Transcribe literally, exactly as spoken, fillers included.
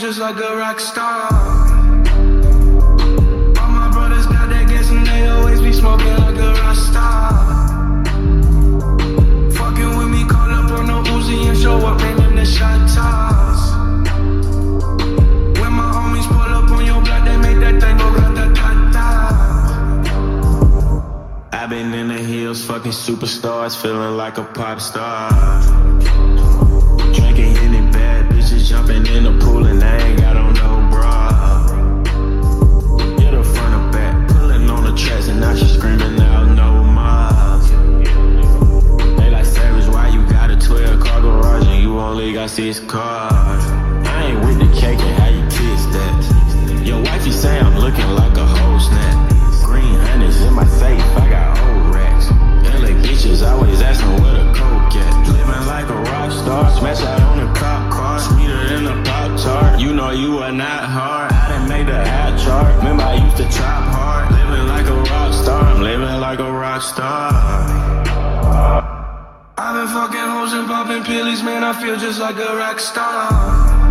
just like a rock star. All my brothers got that gas and they always be smoking like a rock star. Fucking with me, call up on no Uzi and show up in them the shot toss. When my homies pull up on your block, they make that thing go grata-ta-ta. I've been in the hills, fucking superstars, feeling like a pop star. Drinking any bad bitches, jumping in the pool and they ain't got on no bra. Hit her front or back, pulling on the tracks and now she screaming out no more. They like, Savage, why you got a twelve car garage and you only got six cars? I ain't with the cake and how you kiss that. Your wifey say I'm looking like a whole snap. Green honey's in my safe, I got old racks. L A bitches always asking where the coke at. Living like a rock star, smash out on the cop car, sweeter than a pop tart. You know you are not hard, I done made the ad chart. Remember I used to chop hard, living like a rock star. I'm living like a rock star. I've been fucking hoes and popping pillies, man, I feel just like a rock star.